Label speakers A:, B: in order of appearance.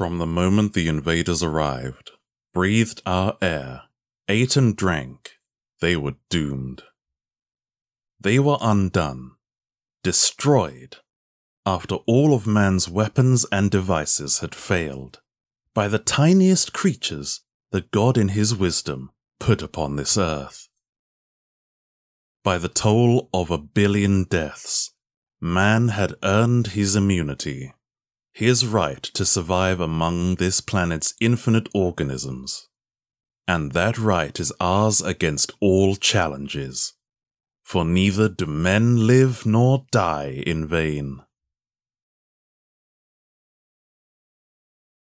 A: From the moment the invaders arrived, breathed our air, ate and drank, they were doomed. They were undone, destroyed, after all of man's weapons and devices had failed, by the tiniest creatures that God in his wisdom put upon this earth. By the toll of 1 billion deaths, man had earned his immunity, his right to survive among this planet's infinite organisms. And that right is ours against all challenges, for neither do men live nor die in vain.